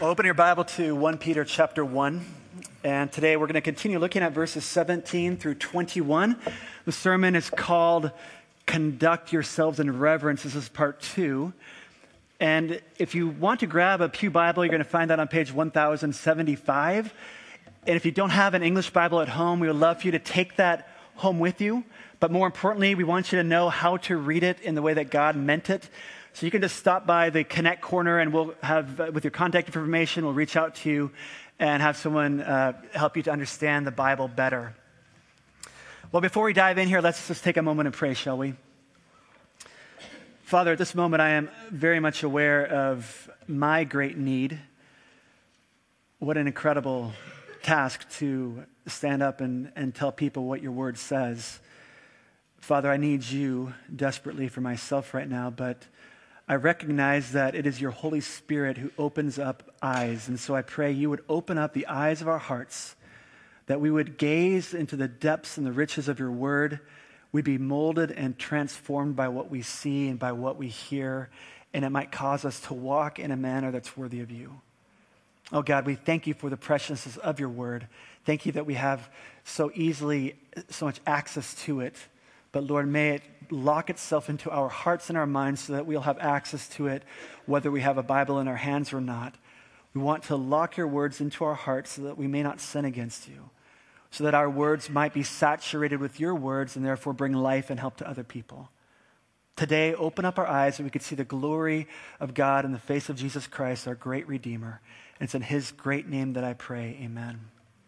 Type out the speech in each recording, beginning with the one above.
Open your Bible to 1 Peter chapter 1. And today we're going to continue looking at verses 17 through 21. The sermon is called Conduct Yourselves in Reverence. This is part 2. And if you want to grab a Pew Bible, you're going to find that on page 1075. And if you don't have an English Bible at home, we would love for you to take that home with you. But more importantly, we want you to know how to read it in the way that God meant it. So you can just stop by the Connect corner and we'll have, with your contact information, we'll reach out to you and have someone help you to understand the Bible better. Well, before we dive in here, let's just take a moment and pray, shall we? Father, at this moment, I am very much aware of my great need. What an incredible task to stand up and tell people what your word says. Father, I need you desperately for myself right now, but I recognize that it is your Holy Spirit who opens up eyes. And so I pray you would open up the eyes of our hearts, that we would gaze into the depths and the riches of your word. We'd be molded and transformed by what we see and by what we hear, and it might cause us to walk in a manner that's worthy of you. Oh God, we thank you for the preciousness of your word. Thank you that we have so much access to it. But Lord, may it lock itself into our hearts and our minds so that we'll have access to it, whether we have a Bible in our hands or not. We want to lock your words into our hearts so that we may not sin against you, so that our words might be saturated with your words and therefore bring life and help to other people. Today, open up our eyes so we could see the glory of God in the face of Jesus Christ, our great Redeemer. And it's in his great name that I pray, amen.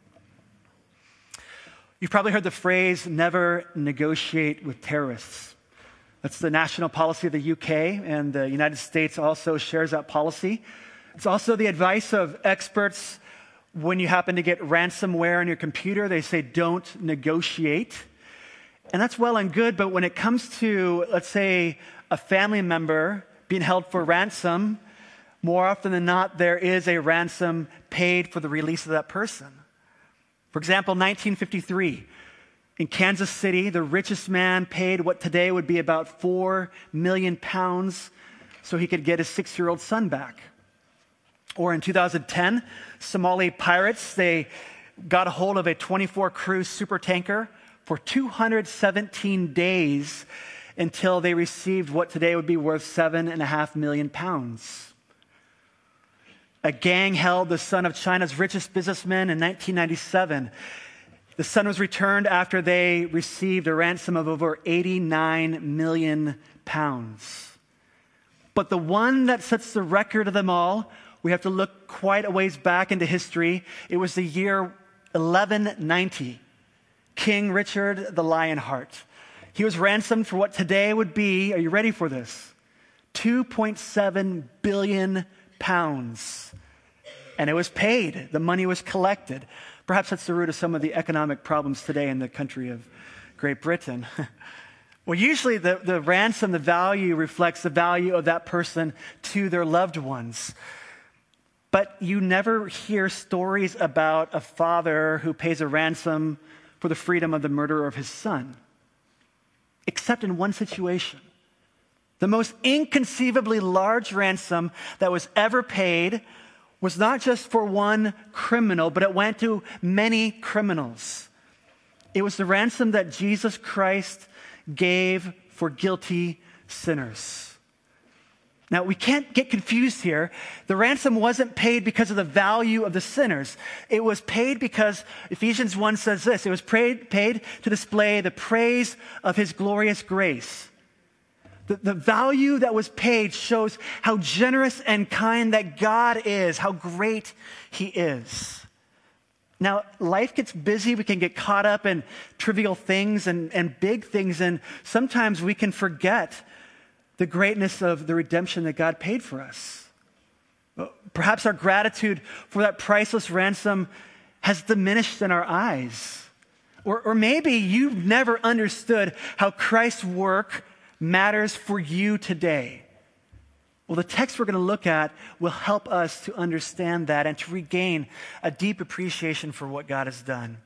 You've probably heard the phrase, never negotiate with terrorists. That's the national policy of the UK, and the United States also shares that policy. It's also the advice of experts when you happen to get ransomware on your computer. They say, don't negotiate. And that's well and good, but when it comes to, let's say, a family member being held for ransom, more often than not, there is a ransom paid for the release of that person. For example, 1953, in Kansas City, the richest man paid what today would be about 4 million pounds so he could get his 6-year-old son back. Or in 2010, Somali pirates, they got a hold of a 24-crew supertanker for 217 days until they received what today would be worth 7.5 million pounds. A gang held the son of China's richest businessman in 1997. The son was returned after they received a ransom of over 89 million pounds. But the one that sets the record of them all, we have to look quite a ways back into history. It was the year 1190. King Richard the Lionheart. He was ransomed for what today would be, are you ready for this? 2.7 billion pounds. And it was paid. The money was collected. Perhaps that's the root of some of the economic problems today in the country of Great Britain. Well, usually the ransom, the value reflects the value of that person to their loved ones. But you never hear stories about a father who pays a ransom for the freedom of the murderer of his son. Except in one situation. The most inconceivably large ransom that was ever paid was not just for one criminal, but it went to many criminals. It was the ransom that Jesus Christ gave for guilty sinners. Now, we can't get confused here. The ransom wasn't paid because of the value of the sinners. It was paid because Ephesians 1 says this, it was paid to display the praise of his glorious grace. The value that was paid shows how generous and kind that God is, how great he is. Now, life gets busy. We can get caught up in trivial things and big things, and sometimes we can forget the greatness of the redemption that God paid for us. Perhaps our gratitude for that priceless ransom has diminished in our eyes. Or maybe you've never understood how Christ's work matters for you today. Well, the text we're going to look at will help us to understand that and to regain a deep appreciation for what God has done.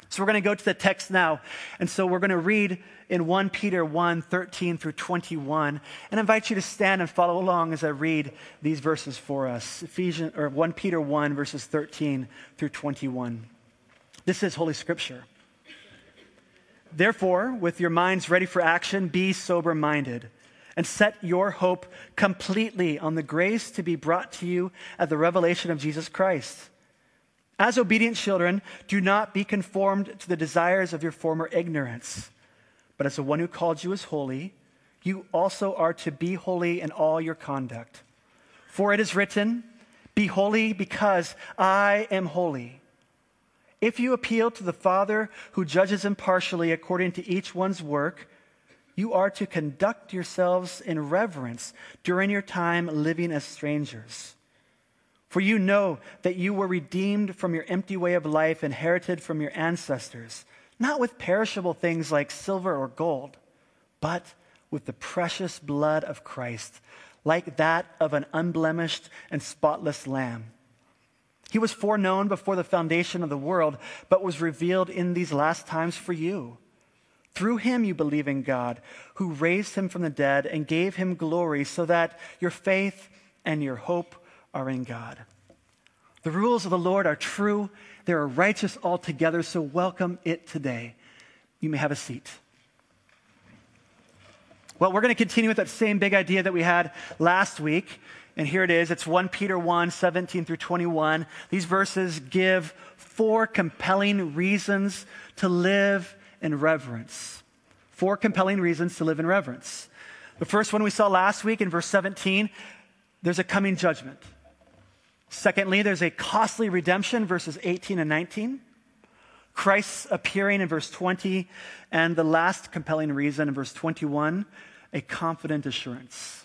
So we're going to go to the text now. And so we're going to read in 1 Peter 1, 13 through 21. And I invite you to stand and follow along as I read these verses for us. 1 Peter 1, verses 13 through 21. This is Holy Scripture. Therefore, with your minds ready for action, be sober-minded and set your hope completely on the grace to be brought to you at the revelation of Jesus Christ. As obedient children, do not be conformed to the desires of your former ignorance, but as the one who called you is holy, you also are to be holy in all your conduct. For it is written, be holy because I am holy. If you appeal to the Father who judges impartially according to each one's work, you are to conduct yourselves in reverence during your time living as strangers. For you know that you were redeemed from your empty way of life inherited from your ancestors, not with perishable things like silver or gold, but with the precious blood of Christ, like that of an unblemished and spotless lamb. He was foreknown before the foundation of the world, but was revealed in these last times for you. Through him you believe in God, who raised him from the dead and gave him glory, so that your faith and your hope are in God. The rules of the Lord are true. They are righteous altogether, so welcome it today. You may have a seat. Well, we're going to continue with that same big idea that we had last week. And here it is. It's 1 Peter 1, 17 through 21. These verses give 4 compelling reasons to live in reverence. 4 compelling reasons to live in reverence. The first one we saw last week in verse 17, there's a coming judgment. Secondly, there's a costly redemption, verses 18 and 19. Christ's appearing in verse 20. And the last compelling reason in verse 21, a confident assurance.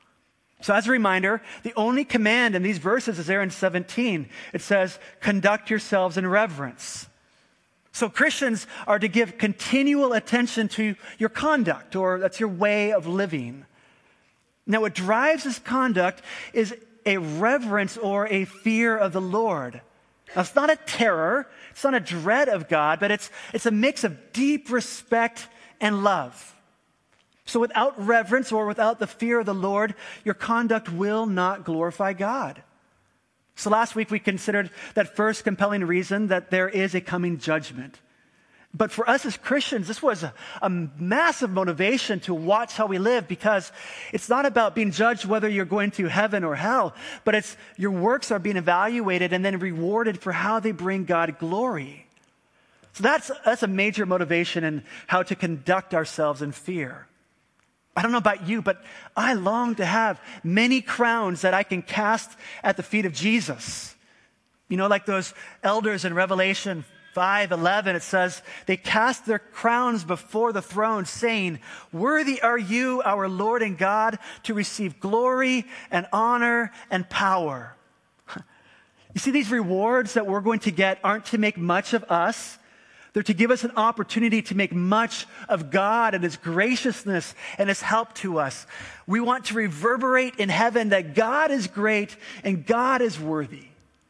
So as a reminder, the only command in these verses is there in 17. It says, conduct yourselves in reverence. So Christians are to give continual attention to your conduct, or that's your way of living. Now, what drives this conduct is a reverence or a fear of the Lord. Now, it's not a terror, it's not a dread of God, but it's a mix of deep respect and love. So without reverence or without the fear of the Lord, your conduct will not glorify God. So last week we considered that first compelling reason, that there is a coming judgment. But for us as Christians, this was a massive motivation to watch how we live, because it's not about being judged whether you're going to heaven or hell, but it's your works are being evaluated and then rewarded for how they bring God glory. So that's a major motivation in how to conduct ourselves in fear. I don't know about you, but I long to have many crowns that I can cast at the feet of Jesus. You know, like those elders in Revelation 5:11, it says, they cast their crowns before the throne, saying, worthy are you, our Lord and God, to receive glory and honor and power. You see, these rewards that we're going to get aren't to make much of us. They're to give us an opportunity to make much of God and his graciousness and his help to us. We want to reverberate in heaven that God is great and God is worthy.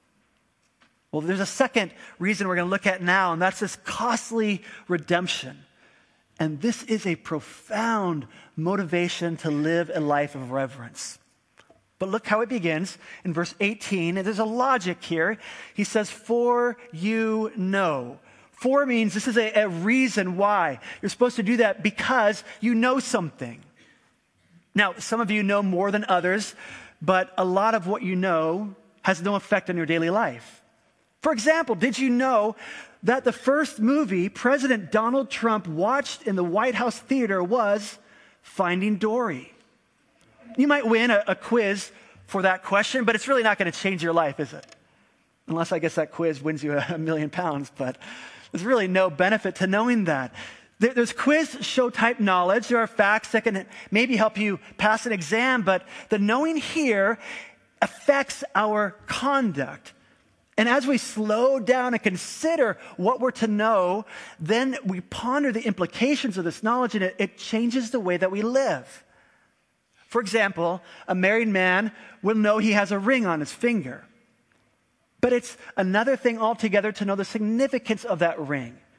Well, there's a second reason we're going to look at now, and that's this costly redemption. And this is a profound motivation to live a life of reverence. But look how it begins in verse 18. And there's a logic here. He says, for you know. For means this is a reason why. You're supposed to do that because you know something. Now, some of you know more than others, but a lot of what you know has no effect on your daily life. For example, did you know that the first movie President Donald Trump watched in the White House theater was Finding Dory? You might win a quiz for that question, but it's really not going to change your life, is it? Unless I guess that quiz wins you £1 million, but there's really no benefit to knowing that. There's quiz show type knowledge. There are facts that can maybe help you pass an exam, but the knowing here affects our conduct. And as we slow down and consider what we're to know, then we ponder the implications of this knowledge, and it changes the way that we live. For example, a married man will know he has a ring on his finger. But it's another thing altogether to know the significance of that ring.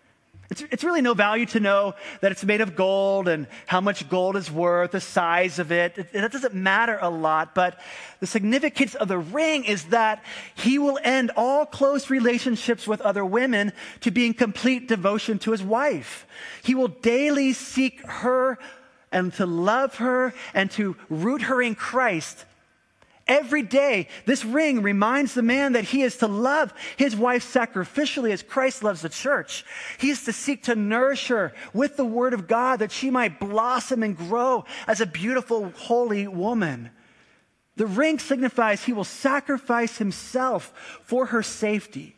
It's really no value to know that it's made of gold and how much gold is worth, the size of it. That doesn't matter a lot, but the significance of the ring is that he will end all close relationships with other women to be in complete devotion to his wife. He will daily seek her and to love her and to root her in Christ. Every day, this ring reminds the man that he is to love his wife sacrificially as Christ loves the church. He is to seek to nourish her with the word of God that she might blossom and grow as a beautiful, holy woman. The ring signifies he will sacrifice himself for her safety.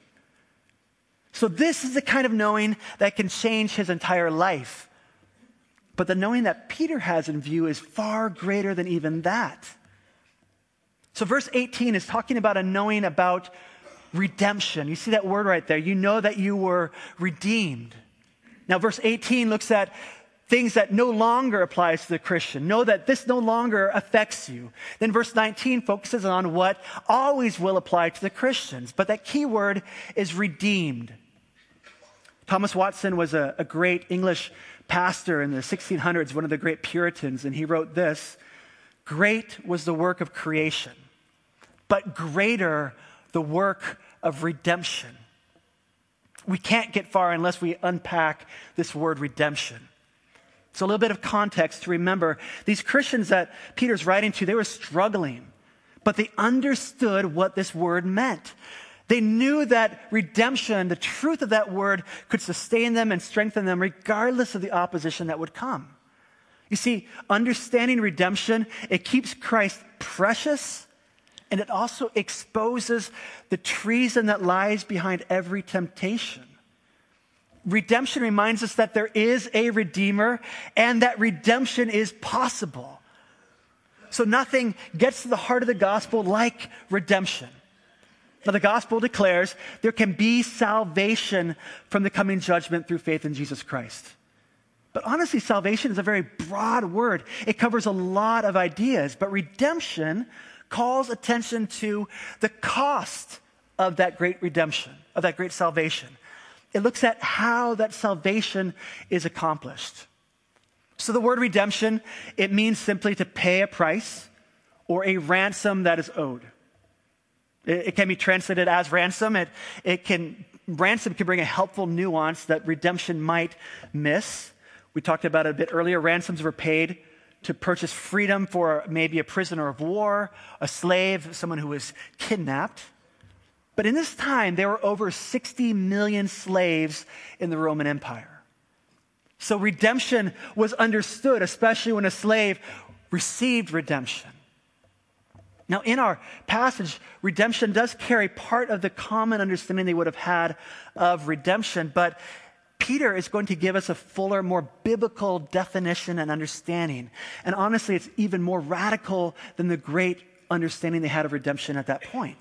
So this is the kind of knowing that can change his entire life. But the knowing that Peter has in view is far greater than even that. So verse 18 is talking about a knowing about redemption. You see that word right there. You know that you were redeemed. Now verse 18 looks at things that no longer applies to the Christian. Know that this no longer affects you. Then verse 19 focuses on what always will apply to the Christians. But that key word is redeemed. Thomas Watson was a great English pastor in the 1600s, one of the great Puritans, and he wrote this: "Great was the work of creation, but greater the work of redemption." We can't get far unless we unpack this word redemption. So a little bit of context to remember. These Christians that Peter's writing to, they were struggling, but they understood what this word meant. They knew that redemption, the truth of that word, could sustain them and strengthen them regardless of the opposition that would come. You see, understanding redemption, it keeps Christ precious, and it also exposes the treason that lies behind every temptation. Redemption reminds us that there is a Redeemer and that redemption is possible. So nothing gets to the heart of the gospel like redemption. Now, the gospel declares there can be salvation from the coming judgment through faith in Jesus Christ. But honestly, salvation is a very broad word. It covers a lot of ideas. But redemption calls attention to the cost of that great redemption, of that great salvation. It looks at how that salvation is accomplished. So the word redemption, it means simply to pay a price or a ransom that is owed. It can be translated as ransom. Ransom can bring a helpful nuance that redemption might miss. We talked about it a bit earlier. Ransoms were paid to purchase freedom for maybe a prisoner of war, a slave, someone who was kidnapped. But in this time, there were over 60 million slaves in the Roman Empire. So redemption was understood, especially when a slave received redemption. Now, in our passage, redemption does carry part of the common understanding they would have had of redemption, but Peter is going to give us a fuller, more biblical definition and understanding. And honestly, it's even more radical than the great understanding they had of redemption at that point.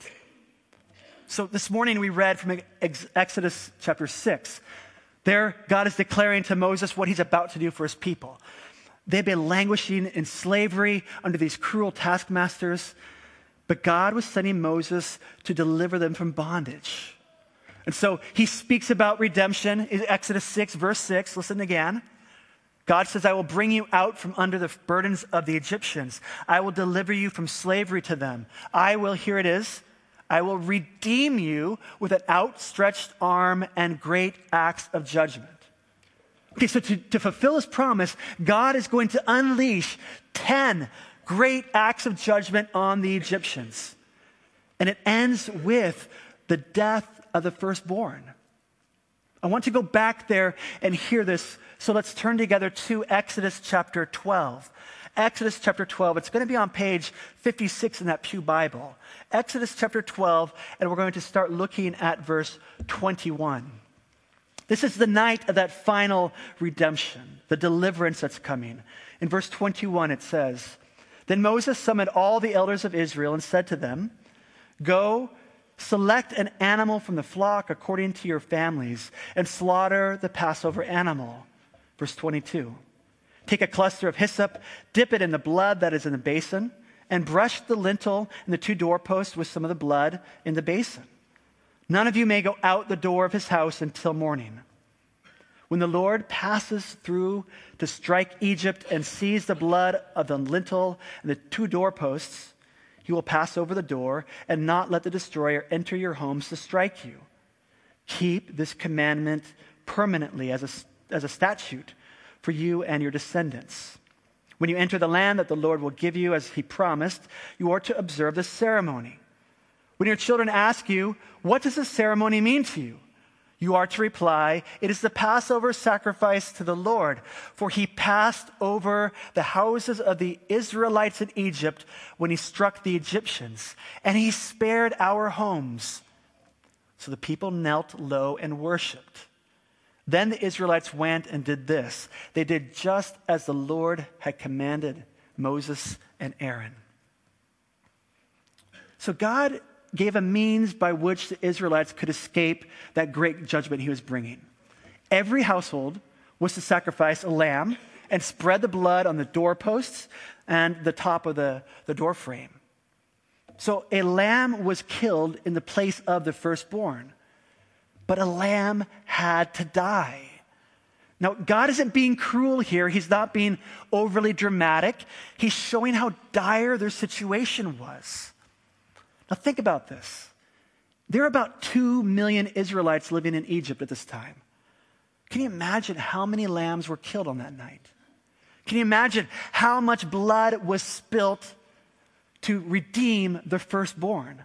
So this morning we read from Exodus chapter 6. There, God is declaring to Moses what he's about to do for his people. They've been languishing in slavery under these cruel taskmasters, but God was sending Moses to deliver them from bondage. And so he speaks about redemption in Exodus 6, verse 6. Listen again. God says, "I will bring you out from under the burdens of the Egyptians. I will deliver you from slavery to them. Here it is, I will redeem you with an outstretched arm and great acts of judgment." Okay, so to fulfill his promise, God is going to unleash 10 great acts of judgment on the Egyptians. And it ends with the death of the firstborn. I want to go back there and hear this. So let's turn together to Exodus chapter 12. Exodus chapter 12, it's going to be on page 56 in that Pew Bible. Exodus chapter 12, and we're going to start looking at verse 21. This is the night of that final redemption, the deliverance that's coming. In verse 21, it says, "Then Moses summoned all the elders of Israel and said to them, 'Go, select an animal from the flock according to your families and slaughter the Passover animal.'" Verse 22, "Take a cluster of hyssop, dip it in the blood that is in the basin, and brush the lintel and the 2 doorposts with some of the blood in the basin. None of you may go out the door of his house until morning. When the Lord passes through to strike Egypt and sees the blood of the lintel and the 2 doorposts, he will pass over the door and not let the destroyer enter your homes to strike you. Keep this commandment permanently as a statute for you and your descendants. When you enter the land that the Lord will give you as he promised, you are to observe the ceremony. When your children ask you, what does this ceremony mean to you? You are to reply, it is the Passover sacrifice to the Lord, for he passed over the houses of the Israelites in Egypt when he struck the Egyptians, and he spared our homes. So the people knelt low and worshiped. Then the Israelites went and did this. They did just as the Lord had commanded Moses and Aaron. So God gave a means by which the Israelites could escape that great judgment he was bringing. Every household was to sacrifice a lamb and spread the blood on the doorposts and the top of the door frame. So a lamb was killed in the place of the firstborn, but a lamb had to die. Now, God isn't being cruel here. He's not being overly dramatic. He's showing how dire their situation was. Now think about this. There are about 2 million Israelites living in Egypt at this time. Can you imagine how many lambs were killed on that night? Can you imagine how much blood was spilt to redeem the firstborn?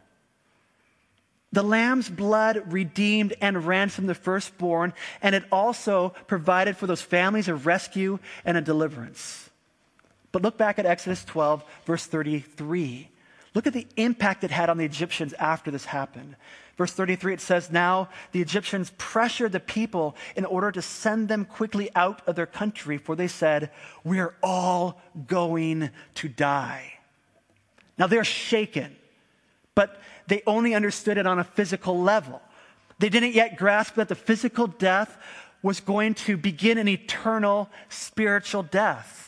The lamb's blood redeemed and ransomed the firstborn, and it also provided for those families a rescue and a deliverance. But look back at Exodus 12, verse 33. Look at the impact it had on the Egyptians after this happened. Verse 33, it says, now the Egyptians pressured the people in order to send them quickly out of their country, for they said, we are all going to die. Now they're shaken, but they only understood it on a physical level. They didn't yet grasp that the physical death was going to begin an eternal spiritual death.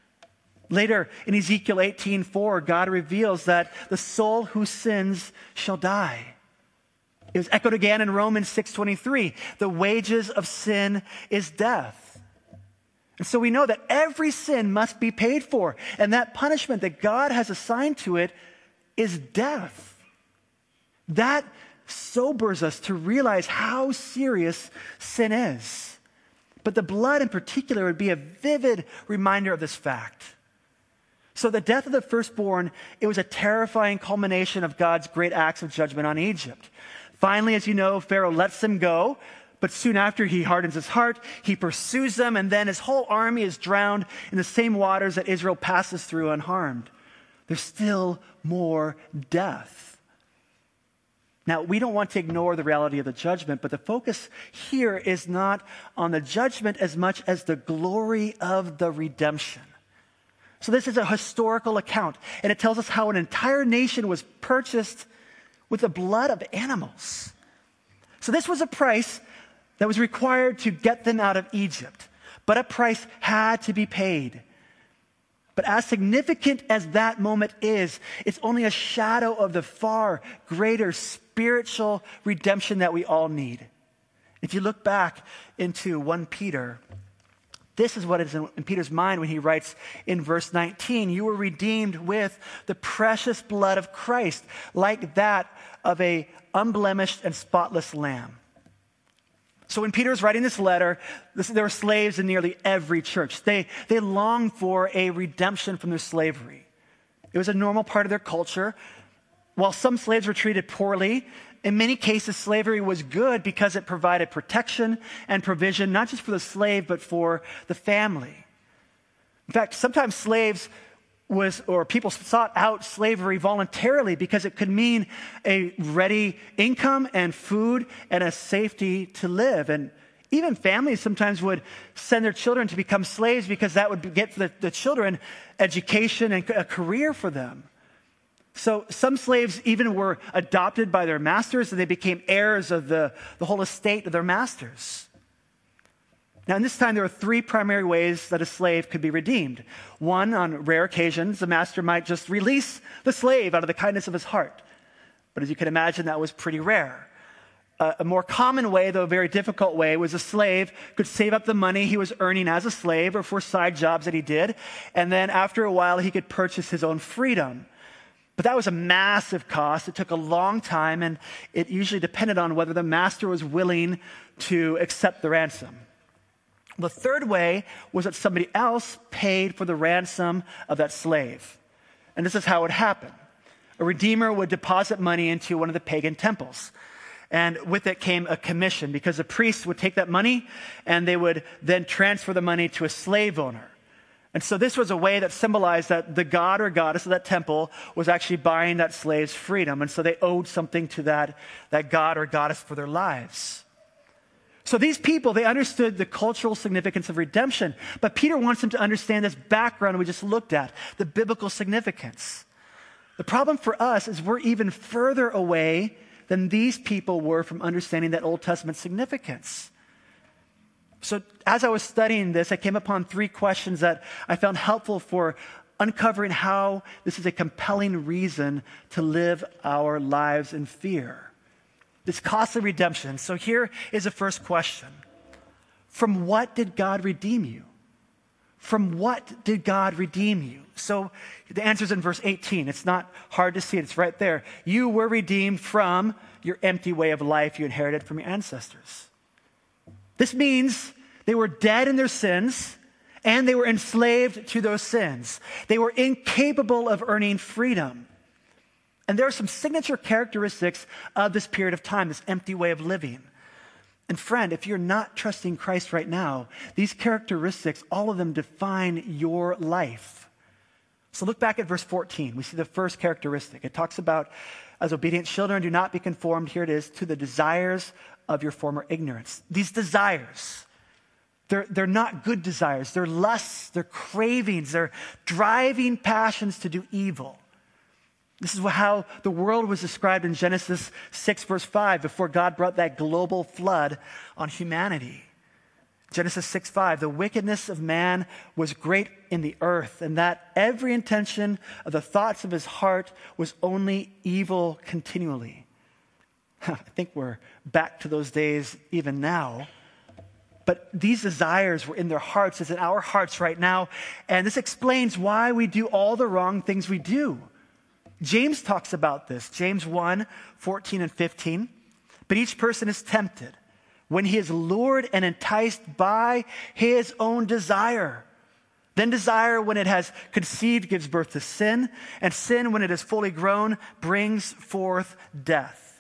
Later in Ezekiel 18:4, God reveals that the soul who sins shall die. It was echoed again in Romans 6:23. The wages of sin is death. And so we know that every sin must be paid for, and that punishment that God has assigned to it is death. That sobers us to realize how serious sin is. But the blood in particular would be a vivid reminder of this fact. So the death of the firstborn, it was a terrifying culmination of God's great acts of judgment on Egypt. Finally, as you know, Pharaoh lets them go, but soon after he hardens his heart, he pursues them, and then his whole army is drowned in the same waters that Israel passes through unharmed. There's still more death. Now, we don't want to ignore the reality of the judgment, but the focus here is not on the judgment as much as the glory of the redemption. So this is a historical account, and it tells us how an entire nation was purchased with the blood of animals. So this was a price that was required to get them out of Egypt, but a price had to be paid. But as significant as that moment is, it's only a shadow of the far greater spiritual redemption that we all need. If you look back into 1 Peter, this is what is in Peter's mind when he writes in verse 19, you were redeemed with the precious blood of Christ, like that of a unblemished and spotless lamb. So when Peter was writing this letter, there were slaves in nearly every church. They longed for a redemption from their slavery. It was a normal part of their culture. While some slaves were treated poorly, in many cases, slavery was good because it provided protection and provision, not just for the slave, but for the family. In fact, sometimes people sought out slavery voluntarily because it could mean a ready income and food and a safety to live. And even families sometimes would send their children to become slaves because that would get the children education and a career for them. So some slaves even were adopted by their masters, and they became heirs of the whole estate of their masters. Now, in this time, there were 3 primary ways that a slave could be redeemed. One, on rare occasions, the master might just release the slave out of the kindness of his heart. But as you can imagine, that was pretty rare. A more common way, though a very difficult way, was a slave could save up the money he was earning as a slave or for side jobs that he did, and then after a while he could purchase his own freedom. But that was a massive cost. It took a long time, and it usually depended on whether the master was willing to accept the ransom. The third way was that somebody else paid for the ransom of that slave. And this is how it happened. A redeemer would deposit money into one of the pagan temples. And with it came a commission, because the priests would take that money and they would then transfer the money to a slave owner. And so this was a way that symbolized that the god or goddess of that temple was actually buying that slave's freedom. And so they owed something to that god or goddess for their lives. So these people, they understood the cultural significance of redemption. But Peter wants them to understand this background we just looked at, the biblical significance. The problem for us is we're even further away than these people were from understanding that Old Testament significance. So as I was studying this, I came upon 3 questions that I found helpful for uncovering how this is a compelling reason to live our lives in fear. This costly redemption. So here is the first question. From what did God redeem you? From what did God redeem you? So the answer is in verse 18. It's not hard to see it. It's right there. You were redeemed from your empty way of life you inherited from your ancestors. This means they were dead in their sins and they were enslaved to those sins. They were incapable of earning freedom. And there are some signature characteristics of this period of time, this empty way of living. And friend, if you're not trusting Christ right now, these characteristics, all of them define your life. So look back at verse 14. We see the first characteristic. It talks about, as obedient children, do not be conformed, here it is, to the desires of your former ignorance. These desires, they're not good desires. They're lusts, they're cravings, they're driving passions to do evil. This is how the world was described in Genesis 6, verse 5, before God brought that global flood on humanity. Genesis 6:5, the wickedness of man was great in the earth, and that every intention of the thoughts of his heart was only evil continually. I think we're back to those days even now. But these desires were in their hearts, it's in our hearts right now, and this explains why we do all the wrong things we do. James talks about this, James 1:14 and 15. But each person is tempted when he is lured and enticed by his own desire. Then desire, when it has conceived, gives birth to sin, and sin, when it is fully grown, brings forth death.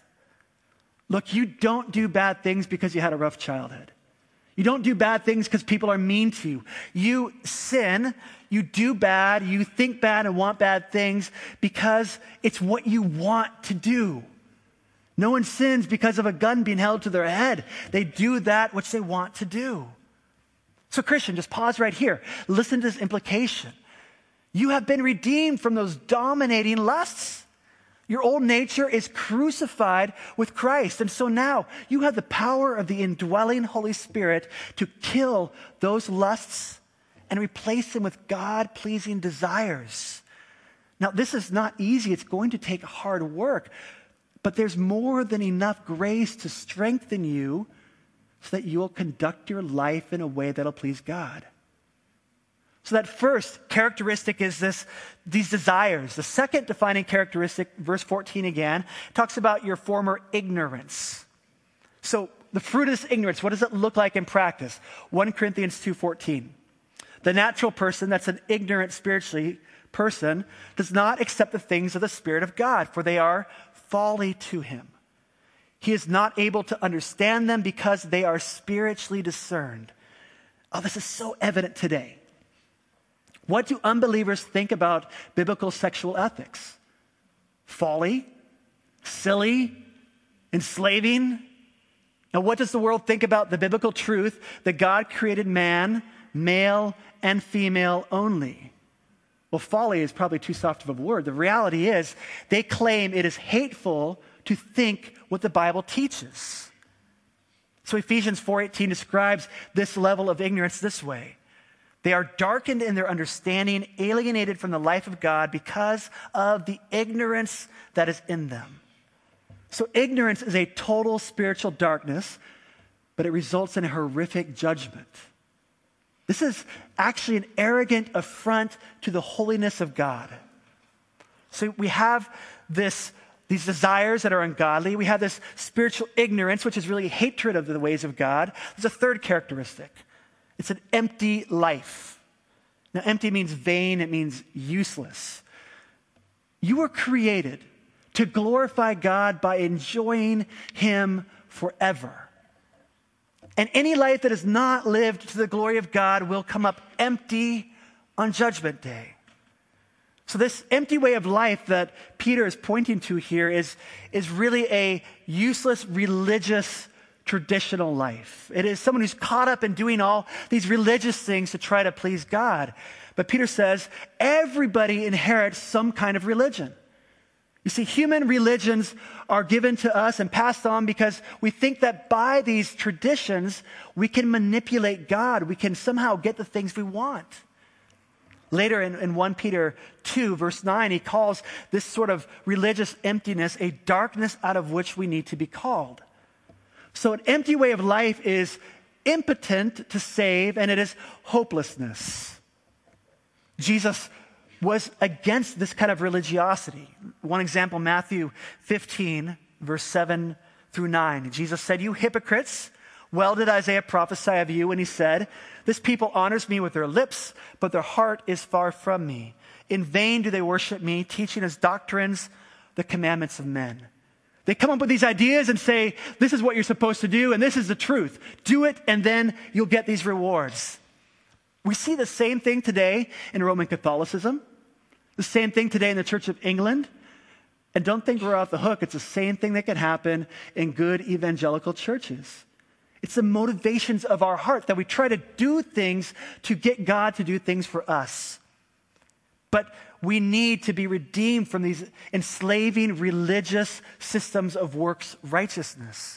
Look, you don't do bad things because you had a rough childhood. You don't do bad things because people are mean to you. You sin, you do bad, you think bad and want bad things because it's what you want to do. No one sins because of a gun being held to their head. They do that which they want to do. So Christian, just pause right here. Listen to this implication. You have been redeemed from those dominating lusts. Your old nature is crucified with Christ. And so now you have the power of the indwelling Holy Spirit to kill those lusts and replace them with God-pleasing desires. Now, this is not easy. It's going to take hard work. But there's more than enough grace to strengthen you so that you will conduct your life in a way that'll please God. So that first characteristic is these desires. The second defining characteristic, verse 14 again, talks about your former ignorance. So the fruit of this ignorance, what does it look like in practice? 1 Corinthians 2:14. The natural person, that's an ignorant spiritually person, does not accept the things of the Spirit of God, for they are folly to him. He is not able to understand them because they are spiritually discerned. Oh, this is so evident today. What do unbelievers think about biblical sexual ethics? Folly? Silly? Enslaving? Now, what does the world think about the biblical truth that God created man, male and female only? Well, folly is probably too soft of a word. The reality is they claim it is hateful to think what the Bible teaches. So Ephesians 4:18 describes this level of ignorance this way. They are darkened in their understanding, alienated from the life of God because of the ignorance that is in them. So ignorance is a total spiritual darkness, but it results in a horrific judgment. This is actually an arrogant affront to the holiness of God. So we have these desires that are ungodly. We have this spiritual ignorance, which is really hatred of the ways of God. There's a third characteristic. It's an empty life. Now, empty means vain. It means useless. You were created to glorify God by enjoying Him forever. And any life that is not lived to the glory of God will come up empty on Judgment Day. So this empty way of life that Peter is pointing to here is really a useless religious traditional life. It is someone who's caught up in doing all these religious things to try to please God. But Peter says everybody inherits some kind of religion. You see, human religions are given to us and passed on because we think that by these traditions, we can manipulate God. We can somehow get the things we want. Later in 1 Peter 2, verse 9, he calls this sort of religious emptiness a darkness out of which we need to be called. So an empty way of life is impotent to save, and it is hopelessness. Jesus was against this kind of religiosity. One example, Matthew 15, verse 7 through 9. Jesus said, "You hypocrites, well did Isaiah prophesy of you when he said, 'This people honors me with their lips, but their heart is far from me. In vain do they worship me, teaching as doctrines the commandments of men.'" They come up with these ideas and say, this is what you're supposed to do, and this is the truth. Do it, and then you'll get these rewards. We see the same thing today in Roman Catholicism, the same thing today in the Church of England. And don't think we're off the hook. It's the same thing that can happen in good evangelical churches. It's the motivations of our heart that we try to do things to get God to do things for us. But we need to be redeemed from these enslaving religious systems of works righteousness.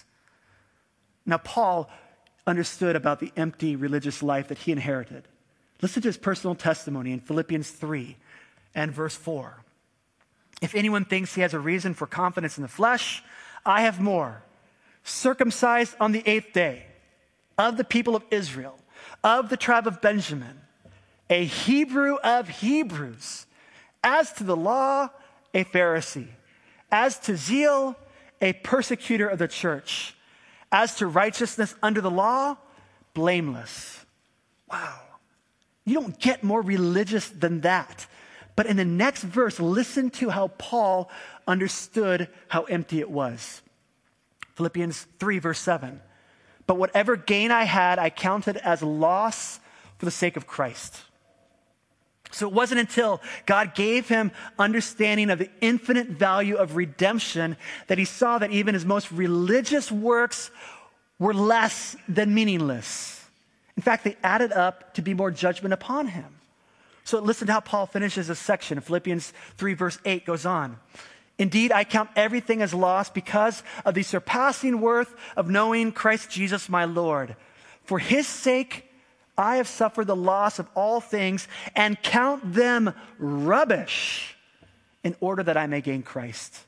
Now, Paul understood about the empty religious life that he inherited. Listen to his personal testimony in Philippians 3 and verse 4. "If anyone thinks he has a reason for confidence in the flesh, I have more. Circumcised on the 8th day, of the people of Israel, of the tribe of Benjamin, a Hebrew of Hebrews, as to the law, a Pharisee, as to zeal, a persecutor of the church, as to righteousness under the law, blameless." Wow. You don't get more religious than that. But in the next verse, listen to how Paul understood how empty it was. Philippians 3, verse 7. "But whatever gain I had, I counted as loss for the sake of Christ." So it wasn't until God gave him understanding of the infinite value of redemption that he saw that even his most religious works were less than meaningless. In fact, they added up to be more judgment upon him. So listen to how Paul finishes this section. Philippians 3, verse 8 goes on. "Indeed, I count everything as loss because of the surpassing worth of knowing Christ Jesus my Lord. For his sake, I have suffered the loss of all things and count them rubbish in order that I may gain Christ."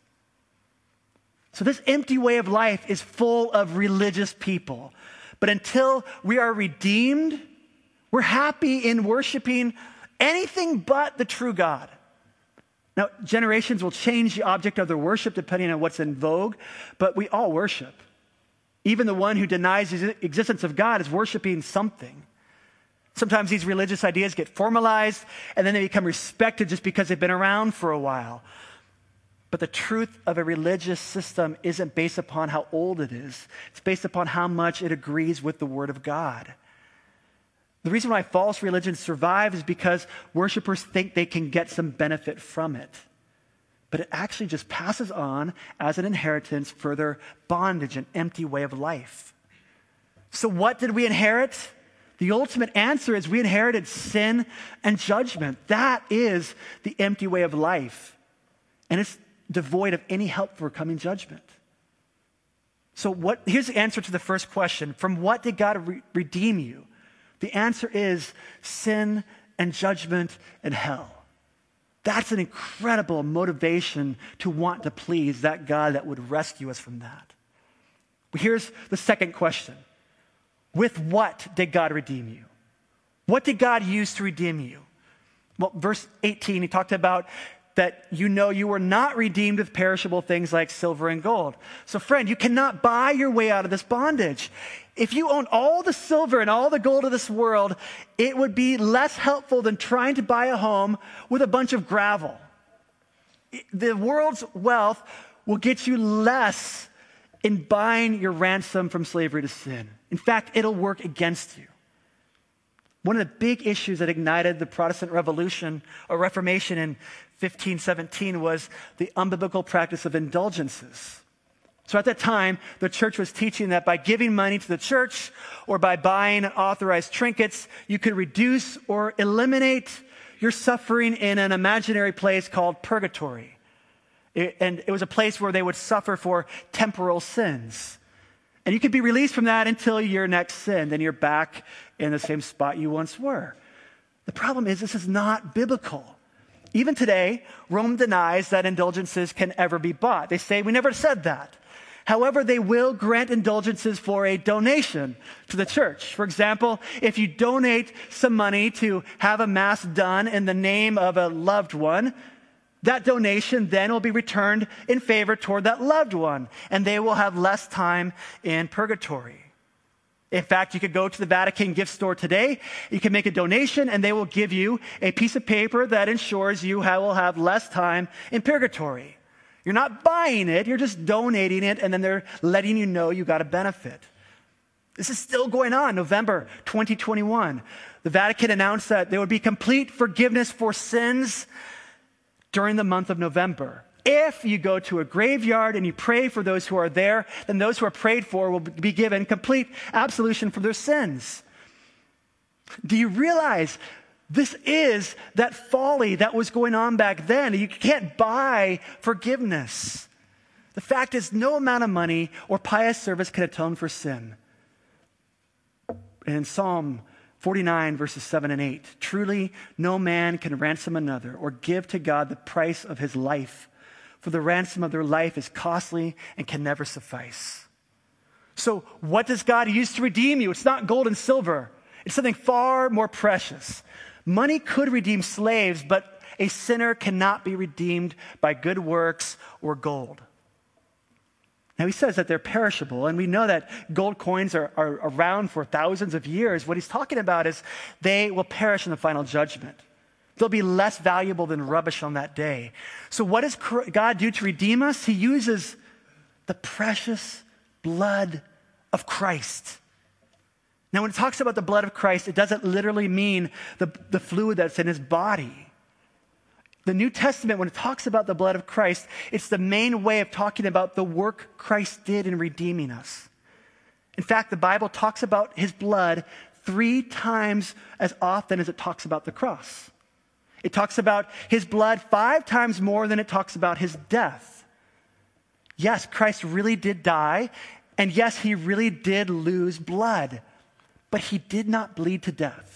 So this empty way of life is full of religious people. But until we are redeemed, we're happy in worshiping anything but the true God. Now, generations will change the object of their worship depending on what's in vogue, but we all worship. Even the one who denies the existence of God is worshiping something. Sometimes these religious ideas get formalized and then they become respected just because they've been around for a while. But the truth of a religious system isn't based upon how old it is. It's based upon how much it agrees with the Word of God. The reason why false religions survive is because worshipers think they can get some benefit from it. But it actually just passes on as an inheritance, further bondage, an empty way of life. So what did we inherit? The ultimate answer is we inherited sin and judgment. That is the empty way of life. And it's devoid of any help for coming judgment. So here's the answer to the first question. From what did God redeem you? The answer is sin and judgment and hell. That's an incredible motivation to want to please that God that would rescue us from that. But here's the second question. With what did God redeem you? What did God use to redeem you? Well, verse 18, he talked about that you were not redeemed with perishable things like silver and gold. So friend, you cannot buy your way out of this bondage. If you own all the silver and all the gold of this world, it would be less helpful than trying to buy a home with a bunch of gravel. The world's wealth will get you less in buying your ransom from slavery to sin. In fact, it'll work against you. One of the big issues that ignited the Protestant Revolution or Reformation in 1517 was the unbiblical practice of indulgences. So at that time, the church was teaching that by giving money to the church or by buying authorized trinkets, you could reduce or eliminate your suffering in an imaginary place called purgatory. And it was a place where they would suffer for temporal sins. And you could be released from that until your next sin. Then you're back in the same spot you once were. The problem is this is not biblical. Even today, Rome denies that indulgences can ever be bought. They say, we never said that. However, they will grant indulgences for a donation to the church. For example, if you donate some money to have a mass done in the name of a loved one, that donation then will be returned in favor toward that loved one, and they will have less time in purgatory. In fact, you could go to the Vatican gift store today, you can make a donation, and they will give you a piece of paper that ensures you will have less time in purgatory. You're not buying it, you're just donating it, and then they're letting you know you got a benefit. This is still going on. November 2021, the Vatican announced that there would be complete forgiveness for sins during the month of November. If you go to a graveyard and you pray for those who are there, then those who are prayed for will be given complete absolution for their sins. Do you realize this is that folly that was going on back then? You can't buy forgiveness. The fact is, no amount of money or pious service can atone for sin. And in Psalm 49 verses 7 and 8, truly no man can ransom another or give to God the price of his life, for the ransom of their life is costly and can never suffice. So what does God use to redeem you? It's not gold and silver. It's something far more precious. Money could redeem slaves, but a sinner cannot be redeemed by good works or gold. Now, he says that they're perishable, and we know that gold coins are around for thousands of years. What he's talking about is they will perish in the final judgment. They'll be less valuable than rubbish on that day. So what does God do to redeem us? He uses the precious blood of Christ. Now, when it talks about the blood of Christ, it doesn't literally mean the fluid that's in his body. The New Testament, when it talks about the blood of Christ, it's the main way of talking about the work Christ did in redeeming us. In fact, the Bible talks about his blood 3 times as often as it talks about the cross. It talks about his blood 5 times more than it talks about his death. Yes, Christ really did die, and yes, he really did lose blood, but he did not bleed to death.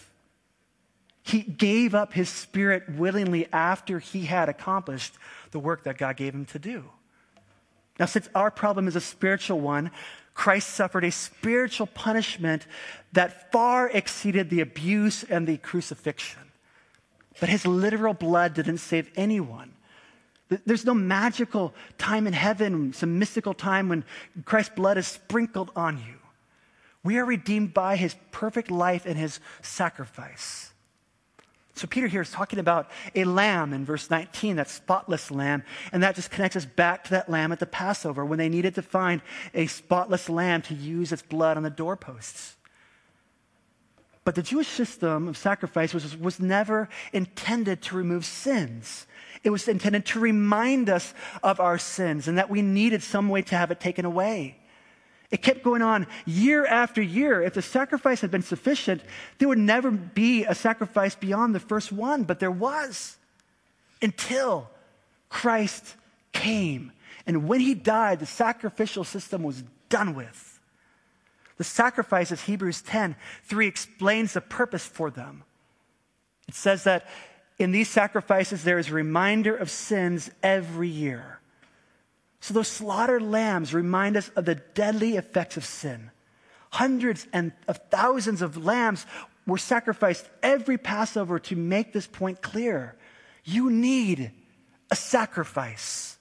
He gave up his spirit willingly after he had accomplished the work that God gave him to do. Now, since our problem is a spiritual one, Christ suffered a spiritual punishment that far exceeded the abuse and the crucifixion. But his literal blood didn't save anyone. There's no magical time in heaven, some mystical time when Christ's blood is sprinkled on you. We are redeemed by his perfect life and his sacrifice. So Peter here is talking about a lamb in verse 19, that spotless lamb, and that just connects us back to that lamb at the Passover when they needed to find a spotless lamb to use its blood on the doorposts. But the Jewish system of sacrifice was never intended to remove sins. It was intended to remind us of our sins and that we needed some way to have it taken away. It kept going on year after year. If the sacrifice had been sufficient, there would never be a sacrifice beyond the first one, but there was until Christ came. And when he died, the sacrificial system was done with. The sacrifices, Hebrews 10:3 explains the purpose for them. It says that in these sacrifices, there is a reminder of sins every year. So those slaughtered lambs remind us of the deadly effects of sin. Hundreds of thousands of lambs were sacrificed every Passover to make this point clear. You need a sacrifice.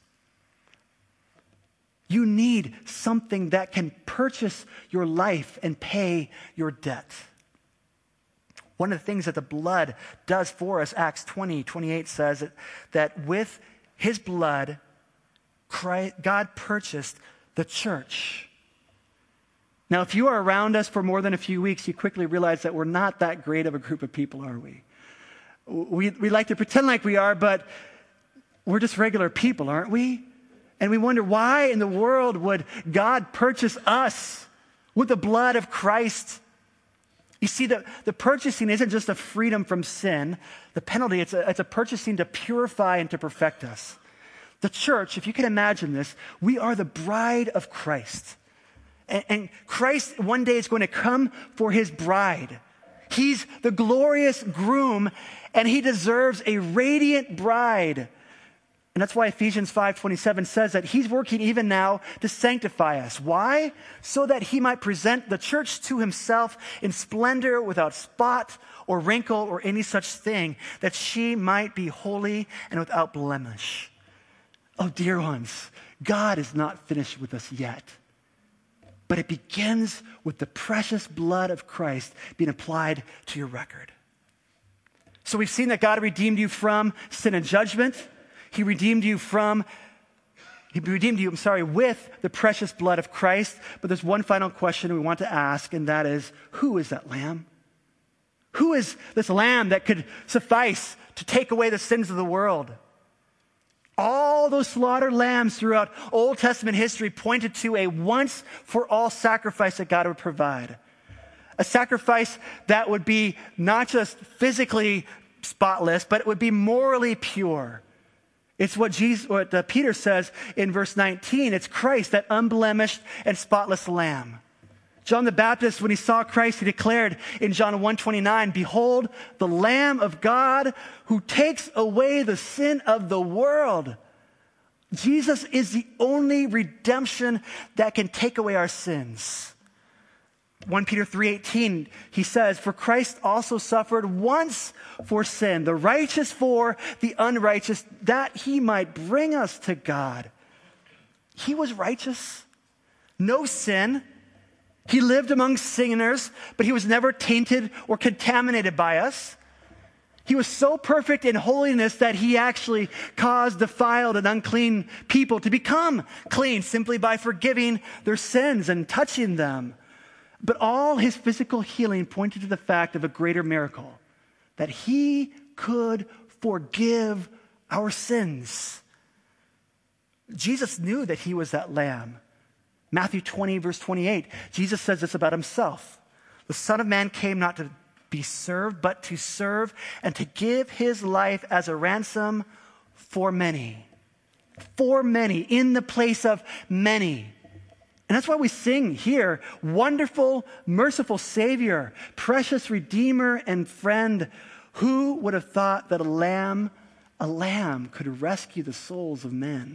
You need something that can purchase your life and pay your debt. One of the things that the blood does for us, Acts 20:28 says that with his blood, God purchased the church. Now, if you are around us for more than a few weeks, you quickly realize that we're not that great of a group of people, are we? We like to pretend like we are, but we're just regular people, aren't we? And we wonder, why in the world would God purchase us with the blood of Christ? You see, the purchasing isn't just a freedom from sin. The penalty, it's a purchasing to purify and to perfect us. The church, if you can imagine this, we are the bride of Christ. And Christ one day is going to come for his bride. He's the glorious groom, and he deserves a radiant bride. And that's why Ephesians 5:27 says that he's working even now to sanctify us. Why? So that he might present the church to himself in splendor, without spot or wrinkle or any such thing, that she might be holy and without blemish. Oh, dear ones, God is not finished with us yet. But it begins with the precious blood of Christ being applied to your record. So we've seen that God redeemed you from sin and judgment. He redeemed you with the precious blood of Christ. But there's one final question we want to ask, and that is, who is that lamb? Who is this lamb that could suffice to take away the sins of the world? All those slaughtered lambs throughout Old Testament history pointed to a once-for-all sacrifice that God would provide. A sacrifice that would be not just physically spotless, but it would be morally pure. It's what Peter says in verse 19. It's Christ, that unblemished and spotless lamb. John the Baptist, when he saw Christ, he declared in John 1:29, "Behold, the Lamb of God who takes away the sin of the world." Jesus is the only redemption that can take away our sins. 1 Peter 3:18, he says, "For Christ also suffered once for sin, the righteous for the unrighteous, that he might bring us to God." He was righteous, no sin. He lived among sinners, but he was never tainted or contaminated by us. He was so perfect in holiness that he actually caused defiled and unclean people to become clean simply by forgiving their sins and touching them. But all his physical healing pointed to the fact of a greater miracle, that he could forgive our sins. Jesus knew that he was that lamb. Matthew 20, verse 28, Jesus says this about himself. "The Son of Man came not to be served, but to serve and to give his life as a ransom for many." For many, in the place of many. And that's why we sing here, "Wonderful, merciful Savior, precious Redeemer and friend. Who would have thought that a lamb could rescue the souls of men?"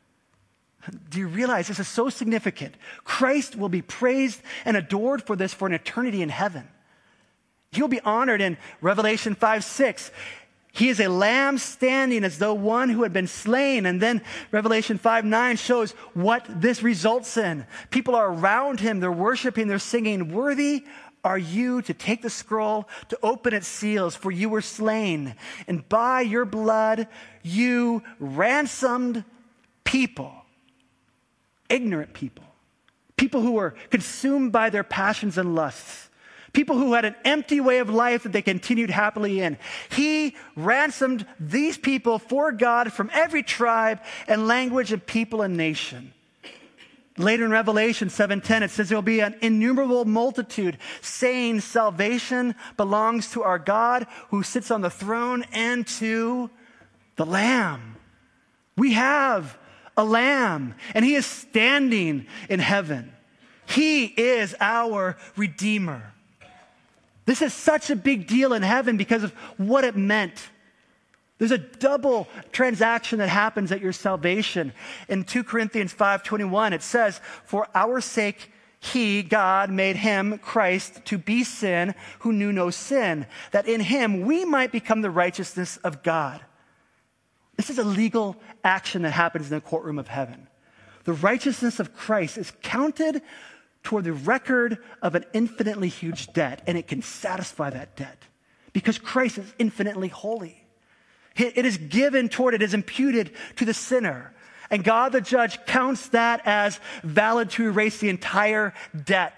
Do you realize this is so significant? Christ will be praised and adored for this for an eternity in heaven. He'll be honored in Revelation 5:6. He is a lamb standing as though one who had been slain. And then Revelation 5:9 shows what this results in. People are around him. They're worshiping. They're singing, "Worthy are you to take the scroll, to open its seals, for you were slain. And by your blood, you ransomed people." Ignorant people. People who were consumed by their passions and lusts. People who had an empty way of life that they continued happily in. He ransomed these people for God from every tribe and language and people and nation. Later in Revelation 7:10, it says there will be an innumerable multitude saying, "Salvation belongs to our God who sits on the throne and to the Lamb." We have a lamb, and he is standing in heaven. He is our Redeemer. This is such a big deal in heaven because of what it meant. There's a double transaction that happens at your salvation. In 2 Corinthians 5:21, it says, "For our sake he, God, made him, Christ, to be sin who knew no sin, that in him we might become the righteousness of God." This is a legal action that happens in the courtroom of heaven. The righteousness of Christ is counted toward the record of an infinitely huge debt, and it can satisfy that debt because Christ is infinitely holy. It is given toward, it is imputed to the sinner. And God the judge counts that as valid to erase the entire debt.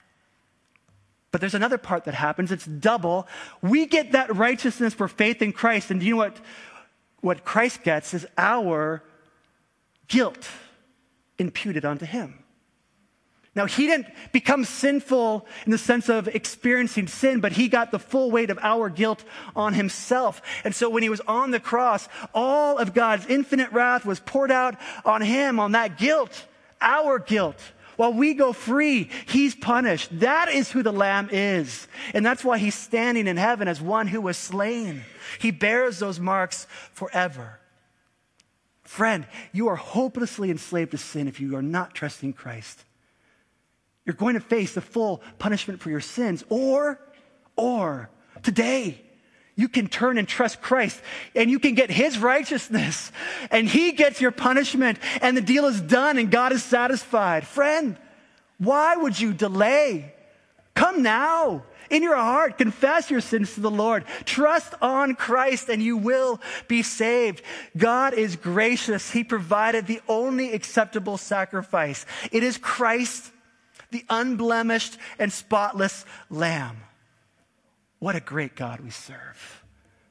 But there's another part that happens. It's double. We get that righteousness for faith in Christ. And do you know what Christ gets is our guilt imputed onto him. Now, he didn't become sinful in the sense of experiencing sin, but he got the full weight of our guilt on himself. And so when he was on the cross, all of God's infinite wrath was poured out on him, on that guilt, our guilt. While we go free, he's punished. That is who the Lamb is. And that's why he's standing in heaven as one who was slain. He bears those marks forever. Friend, you are hopelessly enslaved to sin if you are not trusting Christ. You're going to face the full punishment for your sins. Or today, you can turn and trust Christ and you can get his righteousness and he gets your punishment and the deal is done and God is satisfied. Friend, why would you delay? Come now. In your heart, confess your sins to the Lord. Trust on Christ and you will be saved. God is gracious. He provided the only acceptable sacrifice. It is Christ, the unblemished and spotless Lamb. What a great God we serve.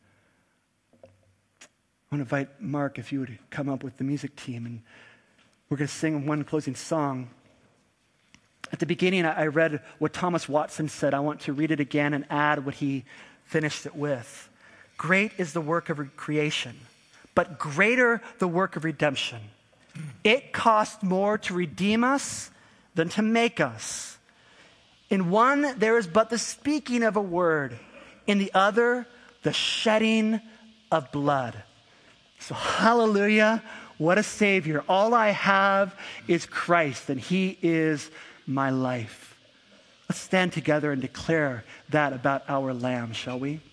I want to invite Mark, if you would come up with the music team, and we're going to sing one closing song. At the beginning, I read what Thomas Watson said. I want to read it again and add what he finished it with. Great is the work of creation, but greater the work of redemption. It cost more to redeem us than to make us. In one, there is but the speaking of a word. In the other, the shedding of blood. So hallelujah, what a Savior. All I have is Christ, and he is my life. Let's stand together and declare that about our Lamb, shall we?